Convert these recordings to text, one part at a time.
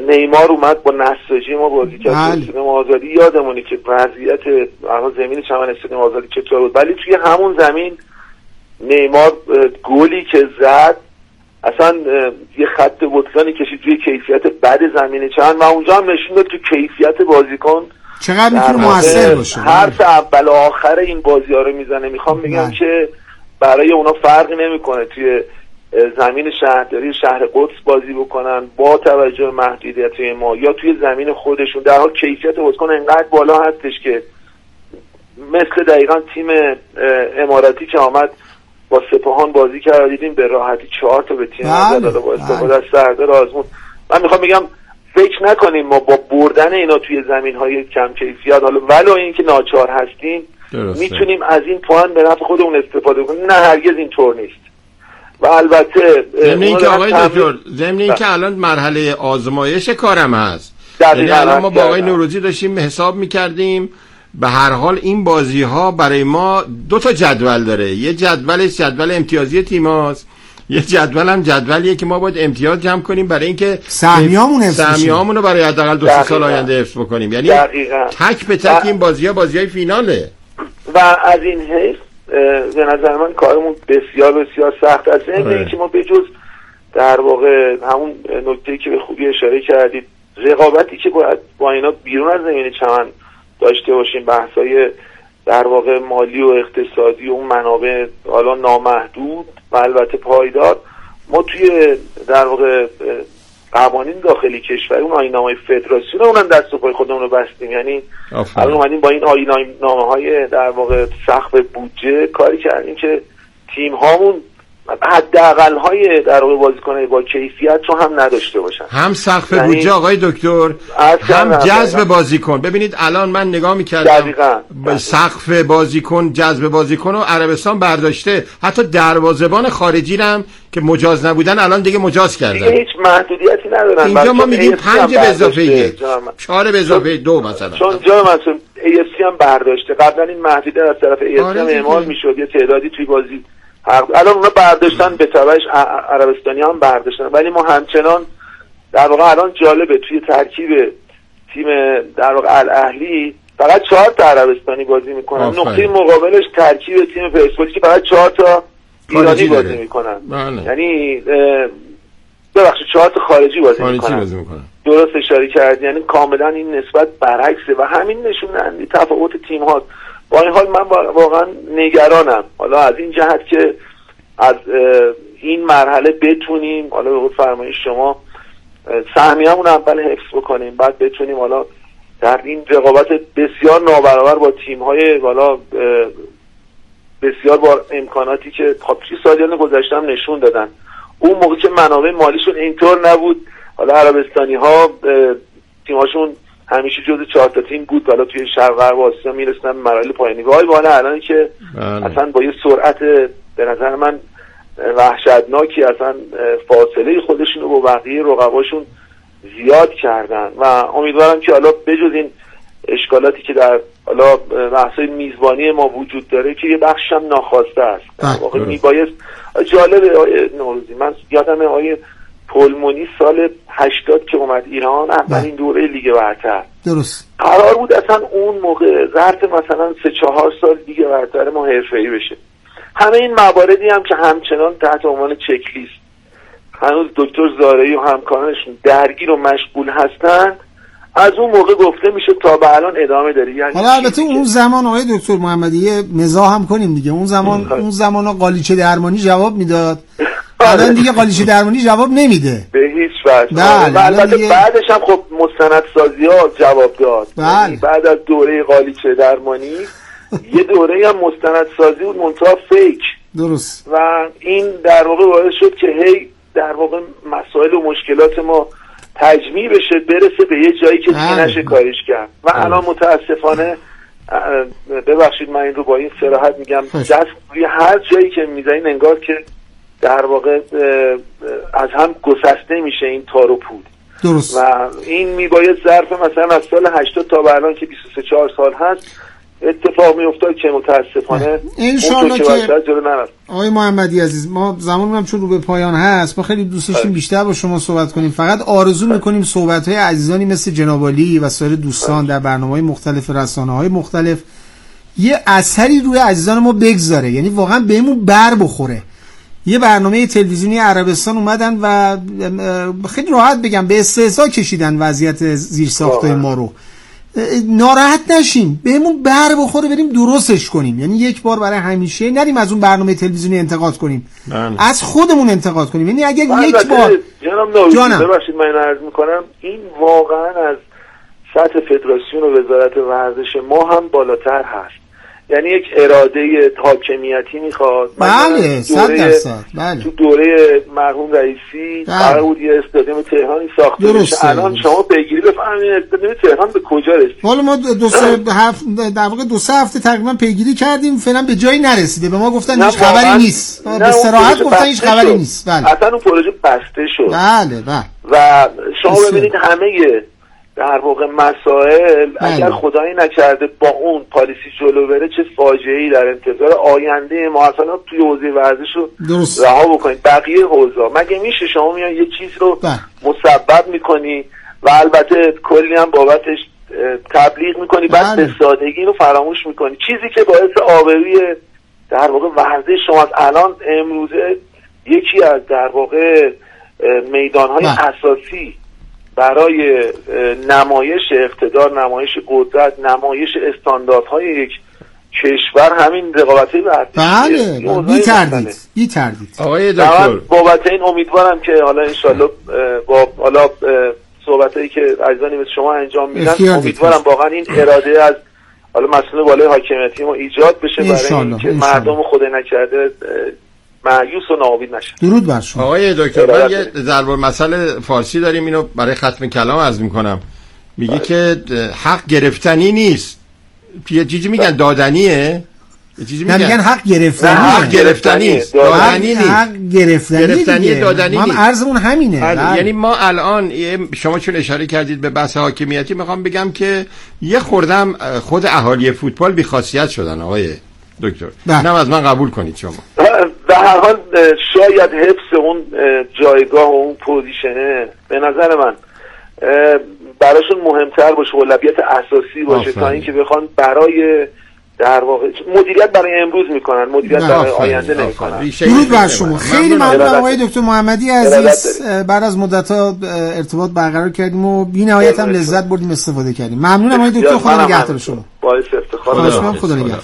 نیمار اومد با نساجی ما بازی کرد استادیوم آزادی. یادمونه که وضعیت زمین چمن استادیوم آزادی چطور بود، ولی توی همون زمین نیمار گلی که زد اصلا یه خط بطلانی کشید توی کیفیت بد زمین چمن و اونجا هم نشون داد که کیفیت بازیکن چقدر میتونه موثر باشه. حرف اول و آخر این بازی‌ها رو میزنه. میخوام بگم که برای اونا فرقی نمیکنه توی زمین شهرداری شهر قدس بازی بکنن با توجه به محدودیت‌های ما یا توی زمین خودشون، در حال کیفیت بازیکن انقدر بالا هستش که مثل دقیقاً تیم اماراتی که آمد با سپاهان بازی کرد، دیدیم به راحتی 4 تا به تیم داد با استفاده از سردار آزمون. من میخوام بگم فکر نکنیم ما با بردن اینا توی زمین‌های کم کیفیت، حالا ولو اینکه ناچار هستیم، میتونیم از این پوان به نفع خودمون استفاده کنیم. نه هرگز اینطور نیست. و البته ضمن اینکه آقای دکتر، ضمن اینکه الان مرحله آزمایش کارم هست، یعنی الان ما با آقای نوروزی داشتیم حساب می‌کردیم به هر حال این بازی‌ها برای ما 2 تا جدول داره. یه جدولش جدول امتیازی تیم‌هاست، یه جدول هم جدولیه که ما باید امتیاز جمع کنیم برای اینکه سهمیه‌مون رو برای حداقل 2 سال آینده حفظ بکنیم. یعنی تک به تک این بازی‌های فیناله و از این حیث به نظر من کارمون بسیار بسیار سخت است. اینکه ما به جز در واقع همون نکته‌ای که به خوبی اشاره کردید، رقابتی که باید با اینا بیرون از زمین چمن داشته باشیم، بحث‌های در واقع مالی و اقتصادی و اون منابع حالا نامحدود و البته پایدار، ما توی در واقع قوانین داخلی کشور اون آیین‌نامه‌های فدراسیون اونم دست و پای خودمون رو بستیم. یعنی الان اومدیم با این آیین‌نامه‌های در واقع سقف بودجه کاری کردیم که تیم هامون حداقل‌های در واقع بازیکن‌های با کیفیت رو هم نداشته باشن، هم سقف بودجه آقای دکتر، هم جذب بازیکن. ببینید الان من نگاه می‌کردم سقف بازیکن، جذب بازیکن رو عربستان برداشته، حتی دروازه‌بان خارجی هم که مجاز نبودن الان دیگه مجاز کردن، هیچ محدودیتی ندارن. اینجا ما میگیم 5 به اضافه 1، 4 به اضافه 2 مثلا، چون جا مثلا AFC هم برداشته. قبلا این محدودیت از طرف AFC هم اعمال می‌شد، یه تعدادی توی بازی الان اونا برداشتن، به تبعش عربستانی هم برداشتن، ولی ما همچنان در واقع الان جالبه توی ترکیب تیم در واقع الاهلی فقط 4 تا عربستانی بازی میکنن. نقطه مقابلش ترکیب تیم پرسپولیس که فقط 4 تا ایرانی بازی میکنن. یعنی ببخشید 4 تا خارجی بازی میکنن. درست اشاره کردی، یعنی کاملا این نسبت برعکسه و همین نشون تفاوت تیم هاست. با این حال من واقعا نگرانم حالا از این جهت که از این مرحله بتونیم حالا به فرمایش شما سهمیه‌مون اول حفظ بکنیم، بعد بتونیم حالا در این رقابت بسیار نابرابر با تیم‌های حالا بسیار با امکاناتی که توی سالیان گذشته هم نشون دادن، اون موقع که منابع مالیشون اینطور نبود، حالا عربستانی‌ها تیم‌هاشون همیشه جزو 4 تا تیم بود، حالا توی شرق غرب آسیا میرسن مراحل پایانی. وای بالا الان که اصلا با یه سرعت به نظر من وحشتناکی اصلا فاصله خودشون رو با بقیه رقباشون زیاد کردن و امیدوارم که حالا بجز این اشکالاتی که در حالا بحث‌های میزبانی ما وجود داره که یه بخش هم ناخواسته است، در واقع میبایست. جالبه آیه نوروزی، من یادمه آیه پولمونی سال 80 که اومد ایران اولین دوره لیگ برتر، درست قرار بود اصلا اون موقع ظرف مثلا 3-4 سال لیگ برتر ما حرفه‌ای بشه. همه این مواردی هم که همچنان تحت عنوان چک لیست هنوز دکتر زارعی و همکارانشون درگیر و مشغول هستند، از اون موقع گفته میشه تا به الان ادامه داره. یعنی حالا البته اون زمان آقای دکتر محمدی یه مزاح هم کنیم دیگه، اون زمان قالیچه درمانی جواب میداد، الان دیگه قالیچه درمانی جواب نمیده به هیچ وجه. البته بعدش هم خب مستندسازی‌ها جواب داد. یعنی بعد از دوره قالیچه درمانی یه دوره هم مستندسازی بود منتها فیک. درست. و این در واقع باعث شد که هی در واقع مسائل و مشکلات ما تجمیع بشه برسه به یه جایی که دیگه نشه کارش کرد. و الان متاسفانه ببخشید من این رو با این صراحت میگم، دست روی هر جایی که میزنین انگار که در واقع از هم گسسته میشه این تار و پود. درست. و این میباید ظرف مثلا از سال 80 تا به الان که 23-4 سال هست اتفاق میافتاد که متاسفانه انشالله که آقای محمدی عزیز، ما زمانمون چون رو به پایان هست، ما خیلی دوست داشتیم بیشتر با شما صحبت کنیم. فقط آرزو میکنیم صحبت‌های عزیزانی مثل جناب عالی و سایر دوستان در برنامه‌های مختلف، رسانه‌های مختلف یه اثری روی عزیزان ما بگذاره، یعنی واقعا بهمون بر بخوره. یه برنامه تلویزیونی عربستان اومدن و خیلی راحت بگم به استهزا کشیدن وضعیت زیرساخت‌های ما رو. ناراحت نشیم، بهمون بر بخوره بریم درستش کنیم، یعنی یک بار برای همیشه نریم از اون برنامه تلویزیونی انتقاد کنیم، از خودمون انتقاد کنیم. یعنی اگر یک بار جانم ببخشید من عرض میکنم، این واقعا از سطح فدراسیون و وزارت ورزش ما هم بالاتر هست. یعنی یک اراده حاکمیتی میخواد. بله 100%. بله. تو دوره مرحوم رئیسی قرار بود یه استادیوم تهرانی ساخته بشه. الان شما بگیری بفهمید استادیوم تهران به کجا رسید. حالا ما در واقع 2-3 هفته تقریبا پیگیری کردیم، فعلا به جایی نرسیده. به ما گفتن هیچ خبری نیست. به صراحت گفتن هیچ خبری نیست. بله. اصلا اون پروژه بسته شد. بله. و شما ببینید همه در واقع مسائل اگر خدایی نکرده با اون پالیسی جلو بره چه فاجعه‌ای در انتظار آینده ما اصلا توی حوزه ورزش رو رها بکنید. بقیه حوزه مگه میشه شما میان یه چیز رو مسبب میکنی و البته کلی هم بابتش تبلیغ میکنی، بعد به سادگی رو فراموش میکنی، چیزی که باعث آبروی در واقع ورزش شما الان امروزه یکی از در واقع میدانهای اساسی برای نمایش اقتدار، نمایش قدرت، نمایش استانداردهای یک کشور همین رقابتی ورزشی. بله بی تردید. آقای دکتر بابت این امیدوارم که حالا انشالله با حالا صحبتایی که عزیزانی مثل شما انجام میدن، امیدوارم واقعا این اراده از حالا مسئول بالای حاکمیتی ما ایجاد بشه برای اینکه مردم خدای نکرده مایوس و ناامید نشن. درود بر شما. آقای دکتر من یه ضرب المثل فارسی داریم، اینو برای ختم کلام عرض میکنم. میگه که حق گرفتنی نیست، یه چیزی میگن دادنیه، یه چیزی میگن حق گرفتنی. حق گرفتنی نیست، دادنی نیست. حق گرفتنی دادنی نیست. ما عرضمون همینه. یعنی ما الان شما چون اشاره کردید به بحث حاکمیتی، میخوام بگم که یه خوردم خود اهالی فوتبال بی خاصیت شدن آقای دکتر. اینم از من قبول کنید شما. به هر حال شاید حفظ اون جایگاه و اون پوزیشنه به نظر من براشون مهمتر باشه، اولویت اساسی باشه تا اینکه بخوان برای در واقع مدیریت برای امروز میکنن، مدیریت برای آینده نمیکنن. درود بر شما. خیلی ممنون آقای دکتر محمدی عزیز. بعد از مدت‌ها ارتباط برقرار کردیم و بی‌نهایت هم لذت بردیم، استفاده کردیم. ممنونم آقای دکتر، خدا نگهدار شما. باعث افتخار. خدا نگهدار.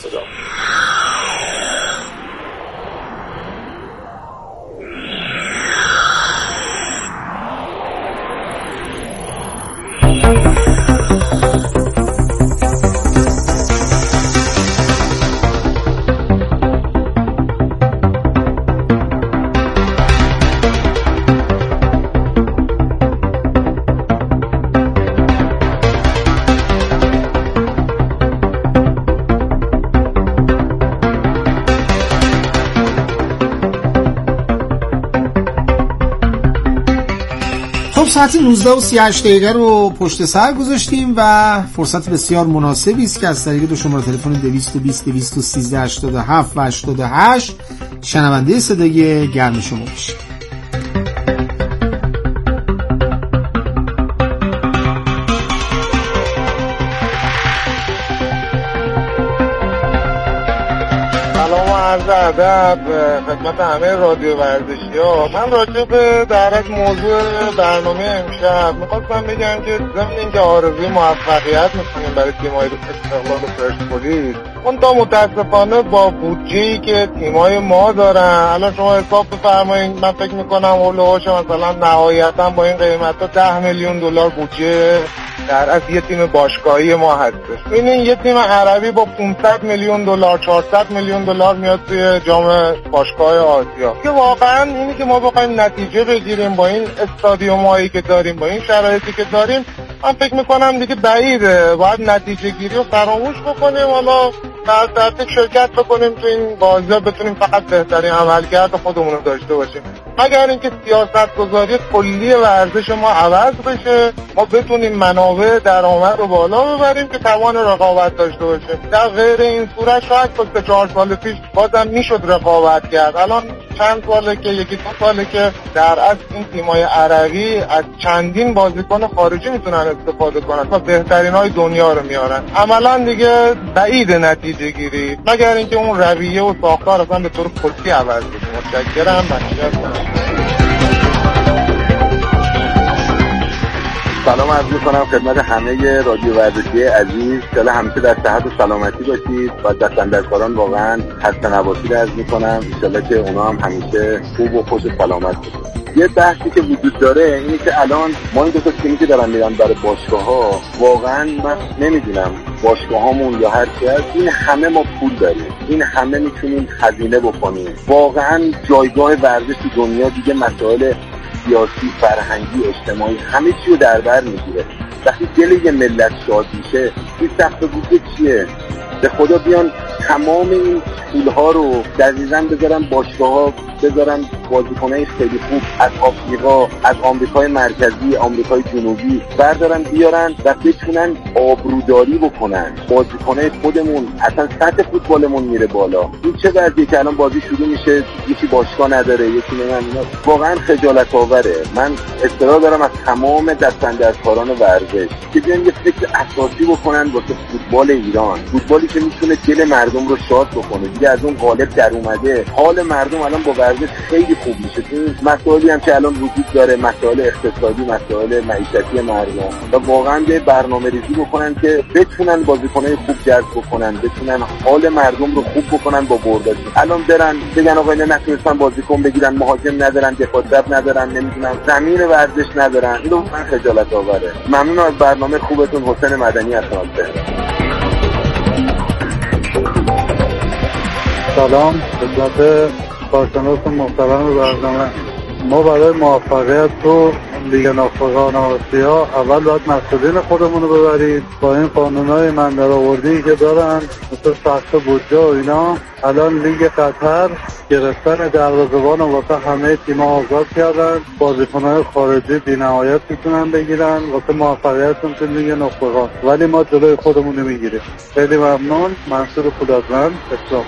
ساعت 19:38 رو پشت سر گذاشتیم و فرصت بسیار مناسبی است که از طریق دو شماره تلفن 220 213 87 و 88 شنونده صدای گرم شما باشیم. عرض ادب خدمت همه رادیو ورزشی‌ها. من راجع به در از موضوع برنامه امشب می‌خواستم بگم که ضمن اینکه آرزوی موفقیت می‌کنیم برای تیم‌های استقلال و پرسپولیس، اون تا متأسفانه با بودجه‌ای که تیم‌های ما دارن، الان شما حساب بفرمایید، من فکر می‌کنم اولوش مثلا نهایتاً با این قیمتا 10 میلیون دلار بودجه در از یه تیم باشگاهی ما هستش. ببینین یه تیم عربی با 500 میلیون دلار 400 میلیون دلار میاد توی جام باشگاه آسیا. که واقعا اینی که ما بخوایم نتیجه بگیریم با این استادیومایی که داریم، با این شرایطی که داریم، من فکر میکنم دیگه بعیده. باید نتیجه گیری رو فراموش بکنیم. حالا در شرکت بکنیم تو این بازی‌ها، بتونیم فقط بهترین عملکرد خودمون رو داشته باشیم. مگر اینکه سیاست‌گذاری کلی ورزش ما عوض بشه، ما بتونیم منابع درآمد رو بالا ببریم که توان رقابت داشته باشیم. در غیر این صورت شاید تا 4 سال پیش بازم میشد رقابت کرد. الان چند ساله که 1-2 ساله که در اصل این تیم‌های عربی از چندین بازیکن خارجی میتونن استفاده کنن و بهترین‌های دنیا رو میارن. عملاً دیگه بعید نتیجه گیری، مگر اینکه اون رویه و ساختار اصلا به طور کلی عوض بشه. متشکرم. سلام عرض می‌کنم خدمت همه رادیو ورزشی عزیز. ان همیشه در صحت و سلامتی باشید و دستاندرکاران واقعا خسته نباشید عرض می‌کنم. ان که اونا هم همیشه خوب و خوش و سلامت باشن. یه بحثی که وجود داره اینه که الان ما این دو تا تیمی که دارن میرن برای باشگاه‌ها، واقعا من نمیدونم باشگاه‌هامون یا هر چی هست، این همه ما پول داریم، این همه میتونیم هزینه بکنیم. واقعا جایگاه ورزش تو دنیا دیگه مسائل سیاسی، فرهنگی، اجتماعی همه چی رو در بر میگیره. وقتی دل یه ملت شاد میشه، این سخت و بوده چیه؟ به خدا بیان تمام این پولها رو دقیقاً بذارن باشگاه‌ها، بذارن بازیکنای خیلی خوب از آفریقا، از آمریکای مرکزی، آمریکای جنوبی بردارن بیارن و بتونن آبروداری بکنن. بازیکنای خودمون اصلا سطح فوتبالمون میره بالا. این چه وضعیه که الان بازی شروع میشه یکی باشگاه نداره، یکی نمیدونم، واقعا خجالت آوره. من اصرار دارم از تمام دستاندرکاران ورزش که بیان یه فکر اساسی بکنن واسه فوتبال ایران، فوتبالی که میتونه دل مردم رو شاد بکنه. دیگه از اون قالب در اومده، حال مردم الان با ورزش خیلی خوب میشه. این مسائلی هم که الان وجود داره، مسائل اقتصادی، مسائل معیشتی مردم، و واقعا یه برنامه‌ریزی بکنن که بتونن بازیکنای خوب جذب بکنن، بتونن حال مردم رو خوب بکنن با برداشت. الان برن بگن آقا اینا نتونستن بازیکن بگیرن، مهاجم ندارن، دفاع چپ ندارن، نمیدونم زمین ورزش ندارن. اینو من خجالت آوره. ممنون از برنامه خوبتون. حسین مدنی هستم. سلام خدمت کارشناس محترم برنامه. ما برای موفقیت تو لیگ نخبگان آسیا اول باید مسئولین خودمون رو ببرید. با این قانونهای من درآوردی که دارن مثل سقف بودجه و اینا، الان لیگ قطر گرفتن دروازه‌بان واسه همه تیم‌ها آزاد کردن. بازیکن‌های خارجی بی‌نهایت میتونن بگیرن واسه موفقیتشون تو لیگ نخبگان، ولی ما جلوی خودمون نمیگیریم. خیلی ممنون. منصور پولادمند، اسلام.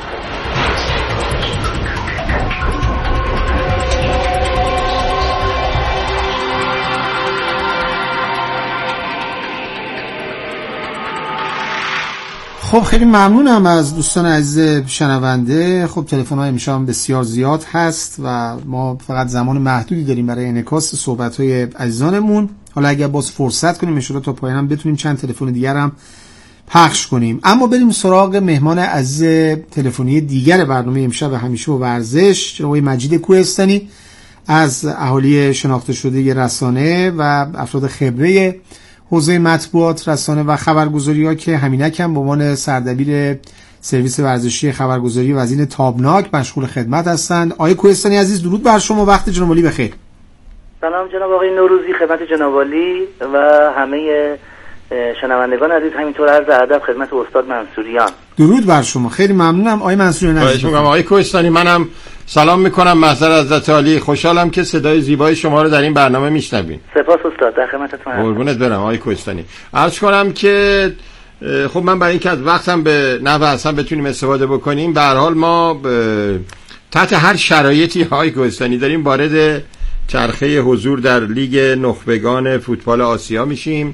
خب خیلی ممنونم از دوستان عزیز شنونده. خب تلفن های امشب بسیار زیاد هست و ما فقط زمان محدودی داریم برای انعکاس صحبت های عزیزانمون. حالا اگر باز فرصت کنیم ان شاءالله تا پایان هم بتونیم چند تلفن دیگر هم پخش کنیم. اما بریم سراغ مهمان عزیز تلفنی دیگر برنامه امشب همیشه و ورزش، جناب مجید کوهستانی از اهالی شناخته شده رسانه و افراد خبره حوزه مطبوعات، رسانه و خبرگزاری‌ها که همینک هم به عنوان سردبیر سرویس ورزشی خبرگزاری وزین تابناک مشغول خدمت هستند. آقای کوهستانی عزیز، درود بر شما، وقت جناب عالی بخیر. سلام جناب آقای نوروزی، خدمت جناب عالی و همه شنوندگان عزیز، همینطور عرض ادب خدمت استاد منصوریان. درود بر شما، خیلی ممنونم آقای منصوریان عزیز. آقای کوهستانی، منم سلام میکنم، محضر حضرت عالی. خوشحالم که صدای زیبای شما رو در این برنامه میشنویم. سپاس استاد، در خدمتتون هستم. قربونت برم آقای کوهستانی. عرض کنم که خب من برای اینکه از وقتم به نحو احسن بتونیم استفاده بکنیم، به هر حال ما تحت هر شرایطی آقای کوهستانی داریم وارد چرخه حضور در لیگ نخبگان فوتبال آسیا میشیم.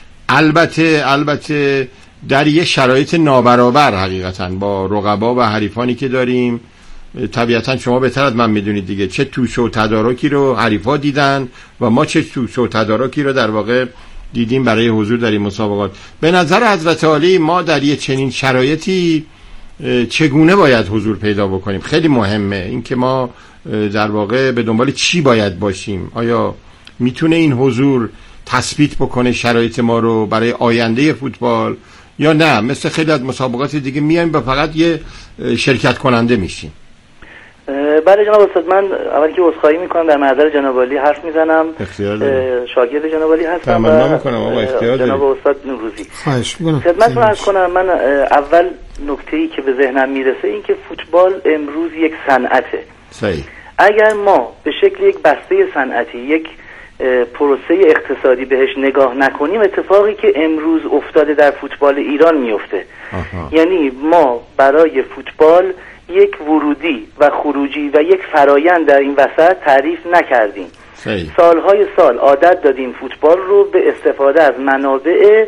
البته در یه شرایط نابرابر حقیقتا با رقبا و حریفانی که داریم. طبیعتا شما بهتر از من میدونید دیگه چه توش و تدارکی رو حریفا دیدن و ما چه توش و تدارکی رو در واقع دیدیم برای حضور در این مسابقات. به نظر حضرت عالی ما در یه چنین شرایطی چگونه باید حضور پیدا بکنیم؟ خیلی مهمه این که ما در واقع به دنبال چی باید باشیم. آیا میتونه این حضور تثبیت بکنه شرایط ما رو برای آینده فوتبال، یا نه مثل خیلی از مسابقات دیگه میایم و فقط یه شرکت کننده میشیم؟ بله جناب استاد، من اولی که عذرخواهی میکنم، در محضر جناب عالی حرف میزنم. شاگرد جناب عالی هستم. تمنا میکنم آقا اختیار دارید. جناب استاد نوروزی. خواهش میکنم. خدمتتون عرض کنم، من اول نکته‌ای که به ذهنم میرسه این که فوتبال امروز یک صنعته. صحیح. اگر ما به شکل یک بسته صنعتی، یک پروسه اقتصادی بهش نگاه نکنیم، اتفاقی که امروز افتاده در فوتبال ایران میفته. یعنی ما برای فوتبال یک ورودی و خروجی و یک فرایند در این وسط تعریف نکردیم. سالهای سال عادت دادیم فوتبال رو به استفاده از منابع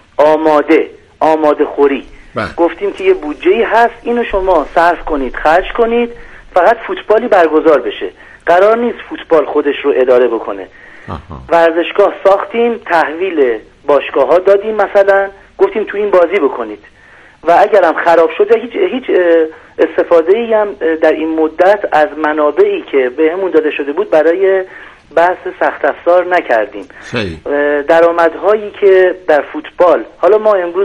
آماده خوری. گفتیم که یه بودجه‌ای هست، اینو شما صرف کنید، خرج کنید، فقط فوتبالی برگزار بشه. قرار نیست فوتبال خودش رو اداره بکنه. ورزشگاه ساختیم، تحویل باشگاه‌ها دادیم، مثلا گفتیم تو این بازی بکنید و اگرم خراب شده هیچ استفاده‌ای هم در این مدت از منابعی که بهمون داده شده بود برای بحث سخت افزار نکردیم. درآمدهایی که در فوتبال، حالا ما امروز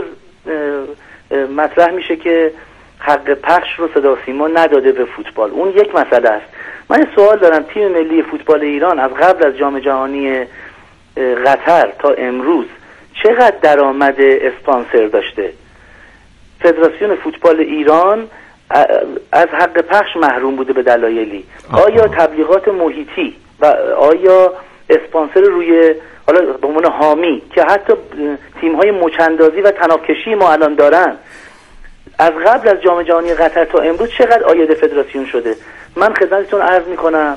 مطرح میشه که حق پخش رو صدا و سیما نداده به فوتبال، اون یک مسئله است. من سوال دارم، تیم ملی فوتبال ایران از قبل از جام جهانی قطر تا امروز چقدر درآمد اسپانسر داشته؟ فدراسیون فوتبال ایران از حق پخش محروم بوده به دلایلی. آیا تبلیغات محیطی و آیا اسپانسر روی، حالا به عنوان حامی که حتی تیم‌های مچندازی و طناب‌کشی ما الان دارن، از قبل از جام جهانی قطر تا امروز چقدر عاید فدراسیون شده؟ من خدمتتون عرض میکنم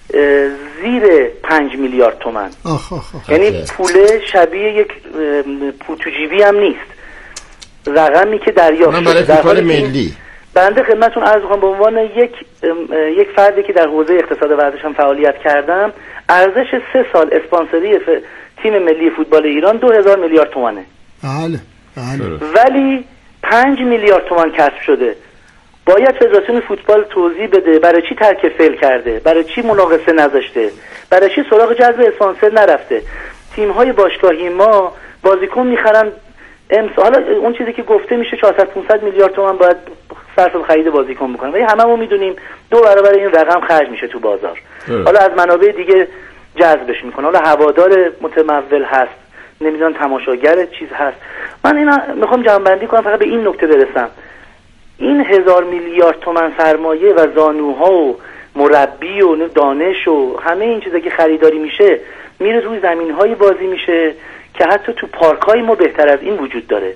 زیر 5 میلیارد تومان. یعنی پول شبیه یک پول تو جیبی هم نیست، رقمی که دریافت شده. برای فوتبال ملی بنده خدمتتون عرض میکنم به عنوان یک فردی که در حوزه اقتصاد ورزش هم فعالیت کردم، ارزش 3 سال اسپانسری تیم ملی فوتبال ایران 2000 میلیارد تومانه. بله. ولی 5 میلیارد تومان کسب شده. باید فدراسیون فوتبال توضیح بده برای چی ترک فعل کرده، برای چی مناقصه نذاشته، برای چی سراغ جذب اسپانسر نرفته. تیم‌های باشگاهی ما بازیکن میخرن، حالا اون چیزی که گفته میشه 400-500 میلیارد تومان باید صرف خرید بازیکن بکنه، ولی هممون میدونیم 2 برابر این رقم خرج میشه تو بازار. حالا از منابع دیگه جذبش میکنه، حالا هوادار متمول هست، نمیدونم تماشاگر چیز هست. من اینا میخوام جمع‌بندی کنم، فقط به این نکته برسم. این 1000 میلیارد تومان سرمایه و زانوها و مربی و دانش و همه این چیزا که خریداری میشه میره روی زمین‌های بازی میشه که حتی تو پارک‌های ما بهتر از این وجود داره.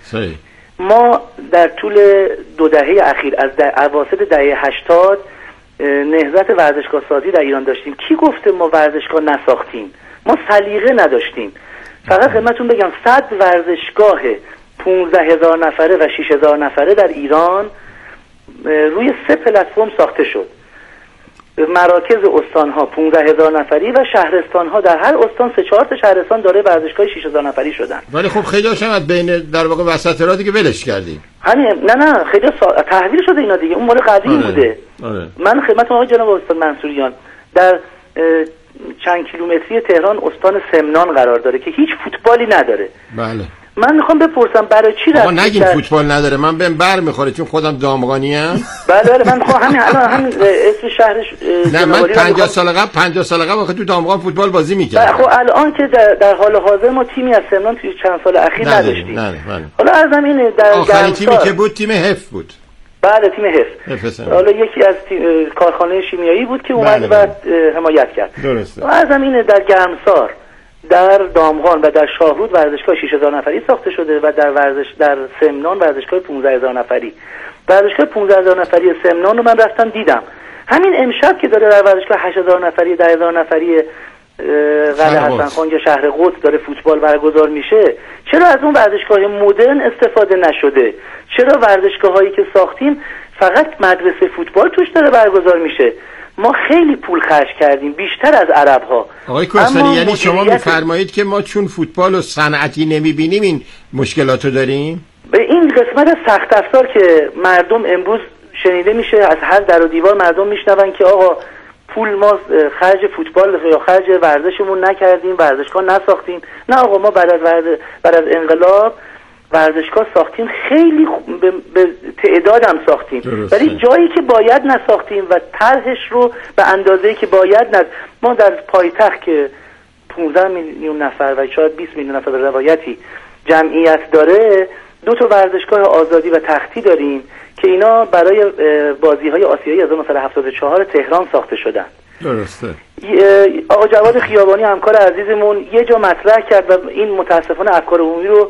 ما در طول 2 دهه اخیر از اواسط دهه 80 نهضت ورزشگاه سازی در ایران داشتیم. کی گفته ما ورزشگاه نساختیم؟ ما سلیقه نداشتیم. فقط خدمتتون بگم 100 ورزشگاه 15000 نفره و 6000 نفره در ایران روی 3 پلتفرم ساخته شد. مراکز استانها 15000 نفری و شهرستانها در هر استان 3-4 تا شهرستان داره ورزشگاه 6000 نفری شدن. ولی خب خیلی هاشم از بین در واقع وسط را دیگه ولش کردیم. همین نه خیلی تحویل شده اینا دیگه، اون مال قدیم بوده. من خدمت آقای جناب استاد منصوریان در چند کیلومتری تهران استان سمنان قرار داره که هیچ فوتبالی نداره. بله. من میخوام بپرسم برای چی رفتید؟ آقا نگین فوتبال نداره، من بهم بر میخوره چون خودم دامغانی ام. بله من میخوام همین اسم شهرش. نه من 50 سال قبل تو دامغان فوتبال بازی میکردم. خب الان که در حال حاضر ما تیمی از سمنان توی چند سال اخیر نداشتیم. حالا ارزم اینه در آخرین تیمی که بود تیم حف بود. بله تیم حف. حالا یکی از کارخانه شیمیایی بود که اومد و حمایت کرد. درسته. ارزم اینه در گرمسار، در دامغان و در شاهرود ورزشگاه 6000 نفری ساخته شده و در سمنان ورزشگاه 15000 نفری. ورزشگاه 15000 نفری سمنان رو من رفتم دیدم. همین امشب که داره در ورزشگاه 8000 نفری 10000 نفری قلعه حسن خان یا شهر قدس داره فوتبال برگزار میشه، چرا از اون ورزشگاه مدرن استفاده نشده؟ چرا ورزشگاهایی که ساختیم فقط مدرسه فوتبال توش داره برگزار میشه؟ ما خیلی پول خرج کردیم، بیشتر از عرب ها. آقای کوهستانی یعنی شما میفرمایید که ما چون فوتبال و صنعتی نمیبینیم این مشکلاتو داریم؟ به این قسمت سخت افزار که مردم امروز شنیده میشه، از هر در و دیوار مردم میشنون که آقا پول ما خرج فوتبال یا خرج ورزشمون نکردیم، ورزشگاه نساختیم. نه آقا، ما بعد از انقلاب ورزشگاه ساختیم، خیلی به تعدادم ساختیم، ولی جایی که باید نساختیم و طرحش رو به اندازه‌ای که باید ما در پایتخت که 15 میلیون نفر و شاید 20 میلیون نفر به روایتی جمعیت داره، 2 تا ورزشگاه آزادی و تختی داریم که اینا برای بازی‌های آسیایی 1974 تهران ساخته شدن. درسته. آقا جواد خیابانی همکار عزیزمون یه جا مطرح کرد و این متاسفانه افکار عمومی رو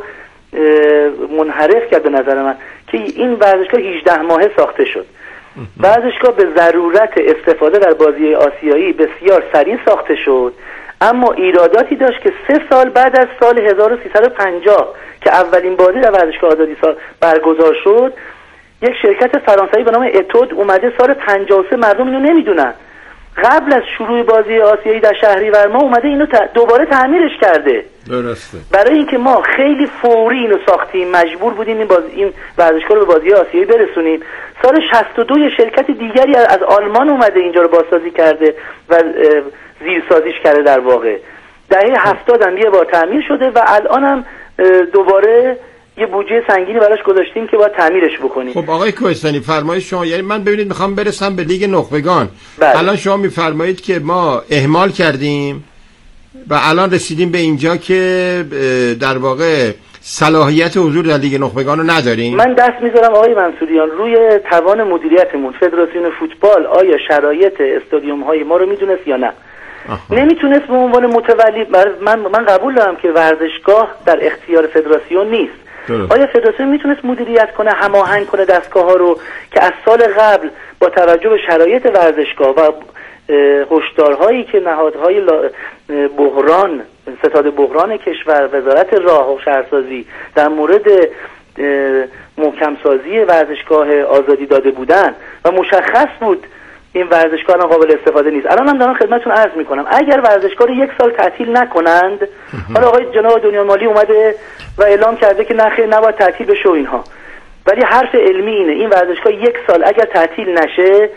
منحرف کرد به نظر من که این ورزشگاه 18 ماهه ساخته شد. ورزشگاه به ضرورت استفاده در بازی آسیایی بسیار سریع ساخته شد، اما ایراداتی داشت که 3 سال بعد از سال 1350 که اولین بازی در ورزشگاه آزادی برگزار شد، یک شرکت فرانسوی به نام اتود اومده سال 53، مردم اینو نمیدونن، قبل از شروع بازی آسیایی در شهریور ماه اومده اینو دوباره تعمیرش کرده. درسته. برای اینکه ما خیلی فوری اینو ساختیم، مجبور بودیم این ورزشگاه رو به بازی آسیایی برسونیم. سال 62 یه شرکت دیگری از آلمان اومده اینجا رو بازسازی کرده و زیرسازیش کرده. در واقع دهه 70 هم یه بار تعمیر شده و الان هم دوباره یه بودجه سنگینی براش گذاشتیم که باید تعمیرش بکنیم. خب آقای کوهستانی فرمایش شما، یعنی من ببینید میخوام برسم به لیگ نخبگان. بله. الان شما میفرمایید که ما اهمال کردیم و الان رسیدیم به اینجا که در واقع صلاحیت حضور در لیگ نخبگان رو نداریم. من دست میذارم آقای منصوریان روی توان مدیریتمون. فدراسیون فوتبال آیا شرایط استادیوم های ما رو میدونست یا نه؟ نمیتونست. به عنوان متولی من قبول دارم که ورزشگاه در اختیار فدراسیون نیست. آیا فدراسیون میتونست مدیریت کنه، هماهنگ کنه دستگاه ها رو که از سال قبل با توجه به شرایط ورزشگاه و هشدارهایی که نهادهای بحران، ستاد بحران کشور، وزارت راه و شهرسازی در مورد محکم سازی ورزشگاه آزادی داده بودن و مشخص بود این ورزشگاه الان قابل استفاده نیست. الان هم دارم خدمتتون عرض میکنم اگر ورزشگاه رو 1 سال تعطیل نکنند، حالا آقای جناب دنیا مالی اومده و اعلام کرده که نخیر نباید تعطیل بشه و اینها، ولی حرف علمی اینه این ورزشگاه 1 سال اگر تعطیل نشه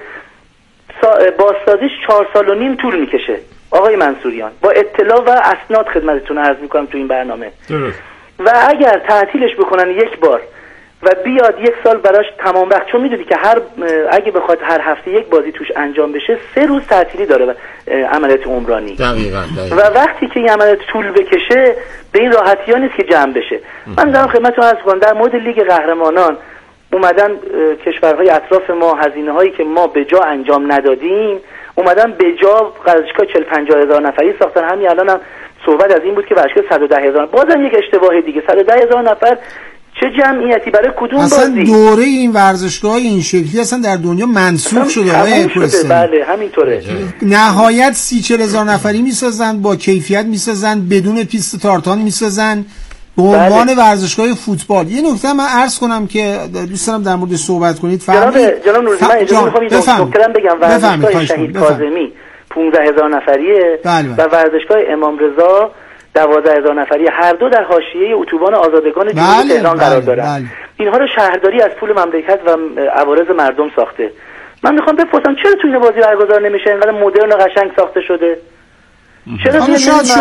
بازسازیش 4 سال و نیم طول میکشه. آقای منصوریان با اطلاع و اسناد خدمتتون عرض میکنم تو این برنامه. و اگر تعطیلش بکنن 1 بار و بیاد 1 سال براش تمام وقت، چون میدونی که اگه بخواد هر هفته 1 بازی توش انجام بشه 3 روز تعطیلی داره عملیات عمرانی. دقیقاً. و وقتی که این عملیات طول بکشه به این راحتی ها نیست که جمع بشه. من دارم خدمتتون عرض کنم در مورد لیگ قهرمانان اومدن کشورهای اطراف ما هزینه هایی که ما به جا انجام ندادیم اومدن به جا ورزشگاه 40-50 هزار نفری ساختن. همین الان هم صحبت از این بود که ورزشگاه 110 هزار، بازم یک اشتباه دیگه، 110 هزار نفر چه جمعیتی برای کدوم اصلا بازی؟ دوره این ورزشگاه این شکلی اصلا در دنیا منسوخ شده. بله همینطوره. نهایت 30-40 هزار نفری میسازن، با کیفیت میسازن، بدون پیست تارتان میسازن به عنوان ورزشگاه فوتبال. یه نکته من عرض کنم که دوست دارم در مورد صحبت کنید. جناب نوروزی من اجازه میخوام این نکته بگم. ورزشگاه شهید کاظمی 15 هزار نفریه و ورزشگاه امام رضا 12 هزار نفری، هر دو در حاشیه اتوبان آزادگان جنوبی تهران قرار دارن. اینها رو شهرداری از پول مملکت و عوارض مردم ساخته. من میخوام بپرسم چرا تو این بازی برگزار نمیشه؟ اینقدر مدرن و قشنگ ساخته شده. چرا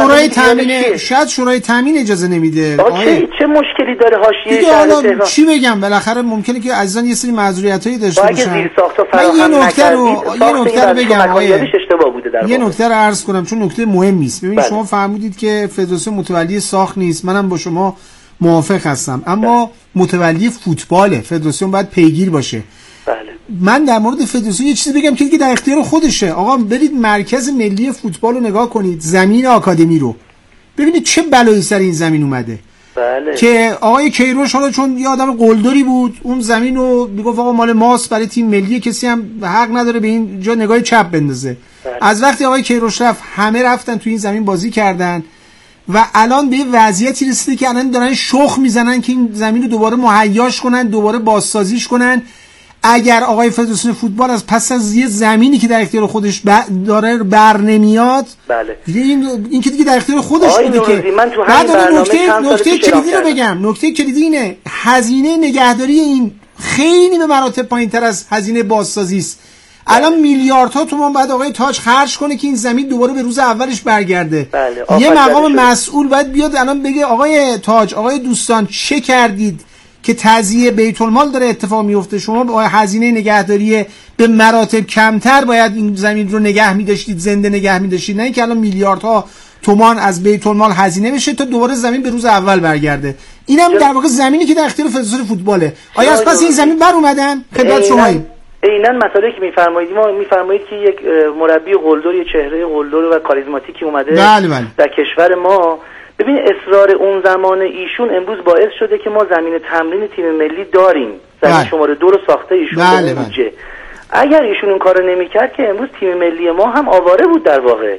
شاید شورای تامین اجازه نمیده. چه مشکلی داره حاشیه شهر تهران؟ چی بگم، بالاخره ممکنه که عزیزان یه سری معذوریتایی داشته باشن. یه نکته رو بگم یه نکته رو عرض کنم چون نکته مهمی است. ببینید شما فرمودید که فدراسیون متولی ساخت نیست، منم با شما موافق هستم، اما متولی فوتباله، فدراسیون باید پیگیر باشه. من در مورد فدراسیون یه چیزی بگم که در اختیار خودشه. آقا برید مرکز ملی فوتبال رو نگاه کنید، زمین آکادمی رو ببینید چه بلایی سر این زمین اومده. که آقای کیروش حالا چون یه آدم قلدری بود اون زمین رو میگفت آقا مال ماست، برای تیم ملی کسی هم حق نداره به این جا نگاه چپ بندازه. از وقتی آقای کیروش رفت همه رفتن تو این زمین بازی کردن و الان به یه وضعیتی رسیده که الان دارن شخ میزنن که این زمین رو دوباره مهیاش کنن، دوباره بازسازیش کنن. اگر آقای فدراسیون فوتبال از پس از یه زمینی که در اختیار خودش داره بر نمیاد، این که دیگه در اختیار خودش بوده. که بعد نکته کلیدی رو بگم، نکته کلیدی اینه هزینه نگهداری این خیلی به مراتب پایین‌تر از هزینه بازسازی است. الان میلیاردها تومان باید آقای تاج خرج کنه که این زمین دوباره به روز اولش برگرده. یه مقام مسئول باید بیاد الان بگه آقای تاج، آقای دوستان چه کردید که تضییع بیت المال داره اتفاق میفته؟ شما با هزینه نگهداری به مراتب کمتر باید این زمین رو نگه می‌داشتید، زنده نگه می‌داشتید، نه اینکه الان میلیاردها تومان از بیت المال هزینه بشه تا دوباره زمین به روز اول برگرده. اینم در واقع زمینی که در اختیار فدراسیون فوتباله. آیا از پس این زمین بر اومدن؟ خدمت شماییم. عیناً مسئله که میفرمایید که یک مربی قلدر، یک چهره قلدر و کاریزماتیکی اومده در کشور ما. ببین اصرار اون زمان ایشون امروز باعث شده که ما زمین تمرین تیم ملی داریم. زمین شماره 2 رو ساخته ایشون بودجه. اگر ایشون اون کارو نمی‌کرد که امروز تیم ملی ما هم آواره بود در واقع.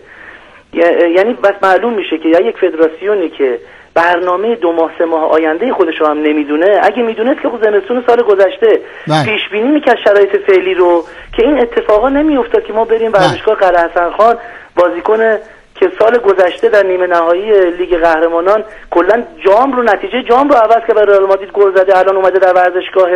یعنی بس معلوم میشه که یا یک فدراسیونی که برنامه 2 ماه 3 ماه آینده خودش رو هم نمیدونه، اگه میدونست که خود زمستون سال گذشته پیش بینی میکرد شرایط فعلی رو که این اتفاقا نمیافتاد که ما بریم ورزشگاه قلعه حسن خان بازیکن که سال گذشته در نیمه نهایی لیگ قهرمانان کلا نتیجه جام رو عوض که برای رئال مادرید گل زده، الان اومده در ورزشگاه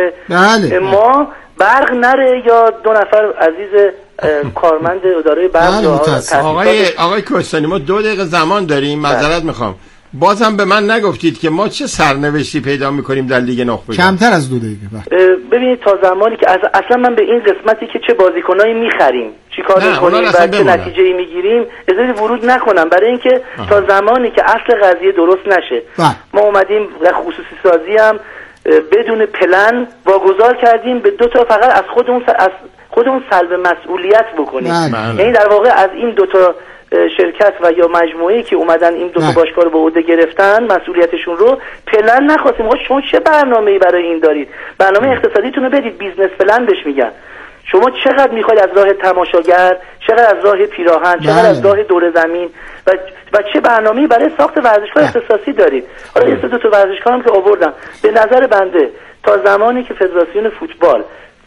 ما برق نره یا 2 نفر عزیز کارمند اداره برق. آقای کوهستانی ما 2 دقیقه زمان داریم، معذرت میخوام. بازم به من نگفتید که ما چه سرنوشتی پیدا میکنیم در لیگ نخبگان؟ کمتر از 2 دقیقه. ببینید تا زمانی که اصلا من به این قسمتی که چه بازیکنایی میخریم، چیکار میکنیم و چه نتیجه‌ای میگیریم اجازه ورود نکنم، برای اینکه تا زمانی که اصل قضیه درست نشه. ما اومدیم خصوصی سازی هم بدون پلن واگذار کردیم به 2 تا فقط از خودمون سلب مسئولیت بکنیم. یعنی در واقع از این 2 تا شرکت و یا مجموعه‌ای که اومدن این 2 تا باشگاه رو به عهده گرفتن مسئولیتشون رو پلن نخواستیم. شما چه برنامه‌ای برای این دارید؟ برنامه اقتصادیتون رو بدید، بیزنس پلن بهش میگن. شما چقدر میخواید از راه تماشاگر، چقدر از راه پیراهن، چقدر از راه دور زمین و چه برنامه‌ای برای ساخت ورزشگاه اختصاصی دارید؟ حالا این 2 تا ورزشگاه هم که آوردم، به نظر بنده تا زمانی که فدراسیون فوتبال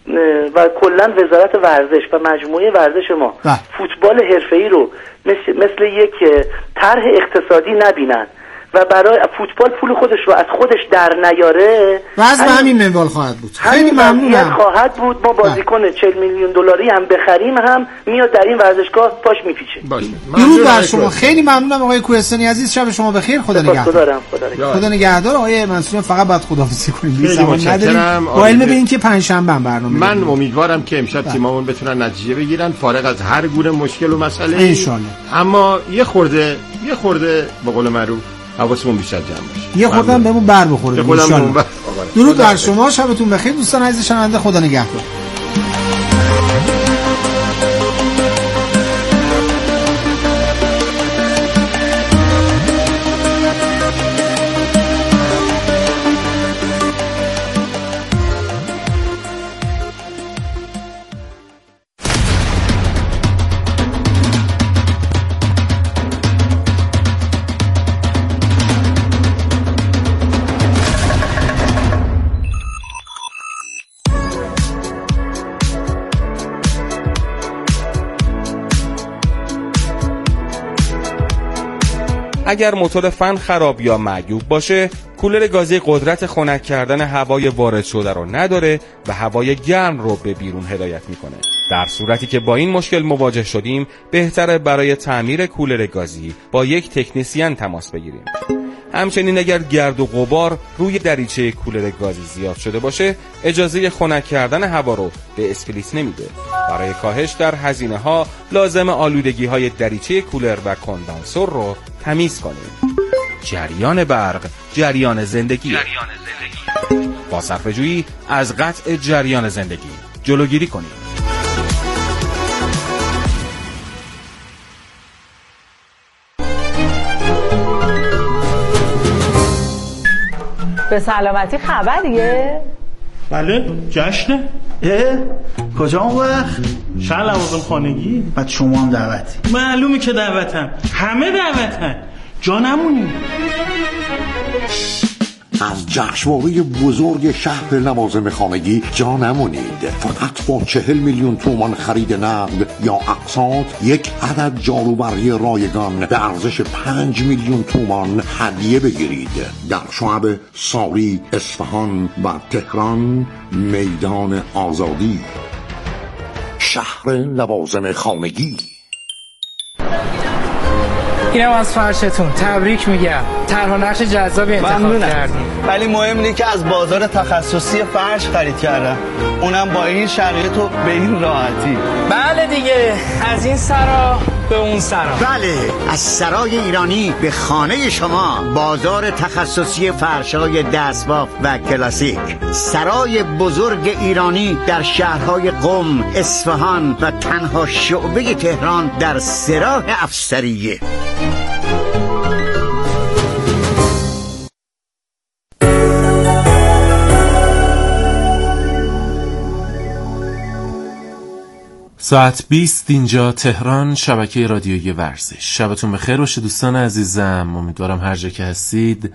و کلا وزارت ورزش و مجموعه ورزش ما فوتبال حرفه‌ای رو مثل یک طرح اقتصادی نبینن و برای فوتبال پول خودش رو از خودش در نیاره، واسه همین منوال خواهد بود. خیلی ممنونم. خواهد بود. ما بازیکن 40 میلیون دلاری هم بخریم هم میاد در این ورزشگاه پاش میپیچه. درود بر شما. خیلی ممنونم آقای کوهستانی عزیز. شب شما بخیر. خدا نگهدار. خدا نگهدار. آقای منصوریان فقط باید خداحافظی کنیم. زمان نداریم. با علم به اینکه پنجشنبه برنامه من امیدوارم که امشب تیممون بتونن نتیجه بگیرن فارغ از هر گونه مشکل و مسئله ان شاء الله. اما یه خورده به قول معروف حواسمون بیشتر جمع باشه. یه خوردم بهمون بر بخوره. درود بر شما. شبتون بخیر دوستان عزیز شنونده. خدا نگهدار. اگر موتور فن خراب یا معیوب باشه، کولر گازی قدرت خنک کردن هوای وارد شده رو نداره و هوای گرم رو به بیرون هدایت میکنه. در صورتی که با این مشکل مواجه شدیم، بهتره برای تعمیر کولر گازی با یک تکنسین تماس بگیریم. همچنین اگر گرد و غبار روی دریچه کولر گازی زیاد شده باشه، اجازه خنک کردن هوا رو به اسپلیت نمیده. برای کاهش در هزینه ها لازم آلودگی های دریچه کولر و کندانسور رو تمیز کنیم. جریان برق، جریان زندگی. با صرفه‌جویی از قطع جریان زندگی جلوگیری کنیم. به سلامتی خبریه؟ بله جشنه. کجا اون وقت؟ شهر لوازم خانگی. بعد شما هم دعوتی؟ معلومه که دعوتم، همه دعوتن، جا نمونی. از جشنواره بزرگ شهر لوازم خانگی جا نمونید. فقط با 40 میلیون تومان خرید نقد یا اقساط یک عدد جاروبرقی رایگان به ارزش 5 میلیون تومان هدیه بگیرید. در شعب ساری، اصفهان و تهران، میدان آزادی. شهر لوازم خانگی. اینم از فرشتون، تبریک میگم، طرح و نقش جذابی انتخاب کردیم. ولی مهم اینه که از بازار تخصصی فرش خرید کردم، اونم با این شرایط و به این راحتی. بله دیگه، از این سرا به اون سرا. بله، از سرای ایرانی به خانه شما، بازار تخصصی فرش‌های دستباف و کلاسیک. سرای بزرگ ایرانی در شهرهای قم، اصفهان و تنها شعبه تهران در سراح افسریه. ساعت 20 اینجا تهران، شبکه رادیویی ورزش. شبتون بخیر باشه دوستان عزیزم. امیدوارم هر جا که هستید